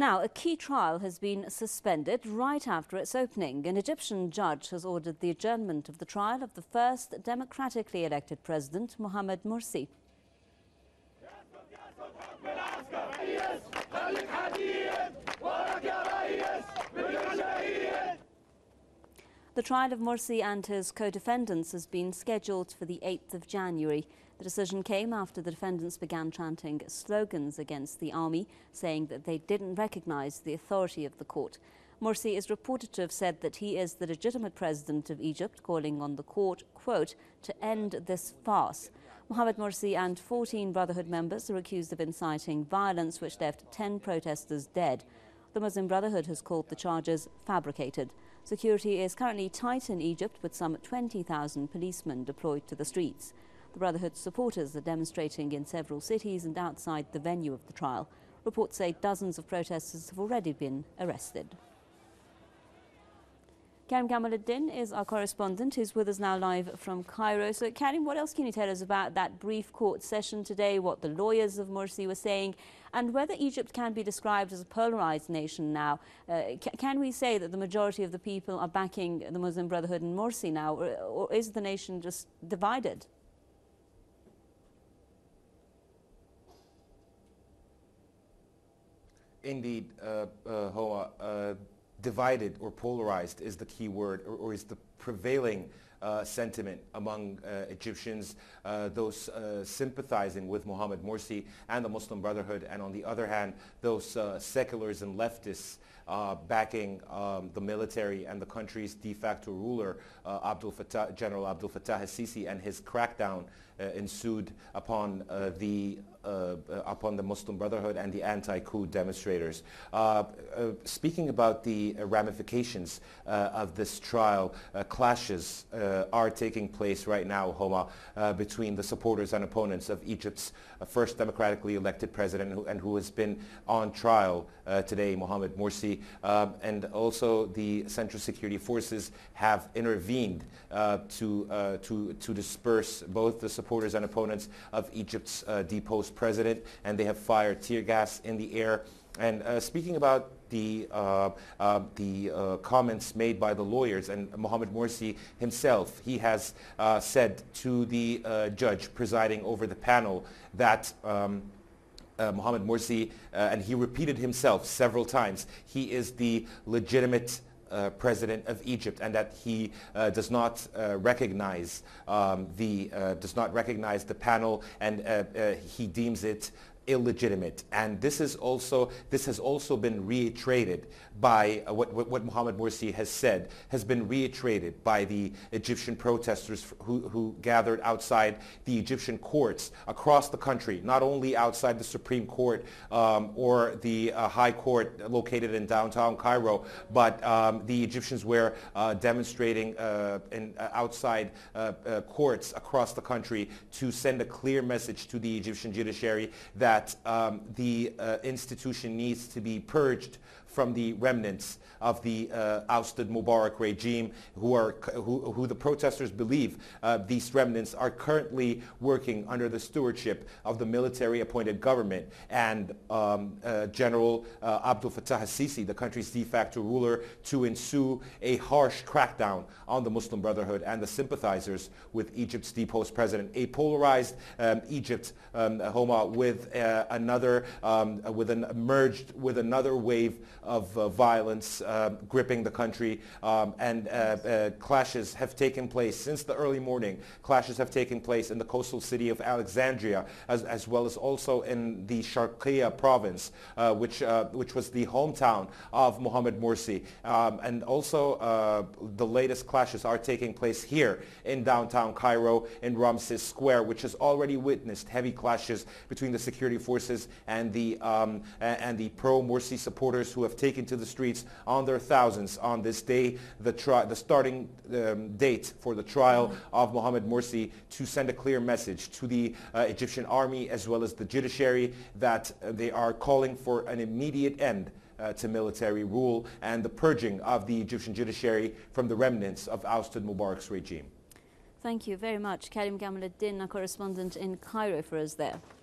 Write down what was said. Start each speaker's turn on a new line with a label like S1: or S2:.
S1: Now, a key trial has been suspended right after its opening. An Egyptian judge has ordered the adjournment of the trial of the first democratically elected president, Mohamed Morsi. The trial of Morsi and his co-defendants has been scheduled for the 8th of January. The decision came after the defendants began chanting slogans against the army, saying that they didn't recognize the authority of the court. Morsi is reported to have said that he is the legitimate president of Egypt, calling on the court, quote, to end this farce. Mohamed Morsi and 14 Brotherhood members are accused of inciting violence, which left 10 protesters dead. The Muslim Brotherhood has called the charges fabricated. Security is currently tight in Egypt, with some 20,000 policemen deployed to the streets. The Brotherhood's supporters are demonstrating in several cities and outside the venue of the trial. Reports say dozens of protesters have already been arrested. Karim Kamaluddin is our correspondent, who's with us now live from Cairo. So, Karim, what else can you tell us about that brief court session today, what the lawyers of Morsi were saying, and whether Egypt can be described as a polarized nation now? Can we say that the majority of the people are backing the Muslim Brotherhood and Morsi now, or is the nation just divided?
S2: Indeed, Hoa, divided or polarized is the key word, or is the prevailing sentiment among Egyptians, those sympathizing with Mohamed Morsi and the Muslim Brotherhood, and on the other hand, those seculars and leftists backing the military and the country's de facto ruler, General Abdel Fattah al-Sisi, and his crackdown ensued upon the Muslim Brotherhood and the anti-coup demonstrators. Speaking about the ramifications of this trial, clashes are taking place right now, Homa, between the supporters and opponents of Egypt's first democratically elected president and who has been on trial today, Mohamed Morsi, and also the Central Security Forces have intervened to disperse both the supporters and opponents of Egypt's deposed president, and they have fired tear gas in the air. And speaking about the comments made by the lawyers and Mohamed Morsi himself, he has said to the judge presiding over the panel that Mohamed Morsi, and he repeated himself several times, he is the legitimate president of Egypt, and that he does not recognize the panel, and he deems it illegitimate. And this has also been reiterated by what Mohamed Morsi has said, has been reiterated by the Egyptian protesters who gathered outside the Egyptian courts across the country, not only outside the Supreme Court or the High Court located in downtown Cairo, but the Egyptians were demonstrating outside courts across the country to send a clear message to the Egyptian judiciary that the institution needs to be purged from the remnants of the ousted Mubarak regime, who the protesters believe these remnants are currently working under the stewardship of the military-appointed government and General Abdel Fattah al-Sisi, the country's de facto ruler, to ensue a harsh crackdown on the Muslim Brotherhood and the sympathizers with Egypt's deposed president. A polarized Egypt, Homa, merged with another wave of violence gripping the country, and clashes have taken place since the early morning. Clashes have taken place in the coastal city of Alexandria, as well as also in the Sharqiya province, which was the hometown of Mohamed Morsi. And also the latest clashes are taking place here in downtown Cairo, in Ramses Square, which has already witnessed heavy clashes between the security forces and the pro-Morsi supporters who have taken to the streets on their thousands on this day, the starting date for the trial of Mohamed Morsi, to send a clear message to the Egyptian army as well as the judiciary that they are calling for an immediate end to military rule and the purging of the Egyptian judiciary from the remnants of ousted Mubarak's regime.
S1: Thank you very much, Karim Kamaluddin, our correspondent in Cairo, for us there.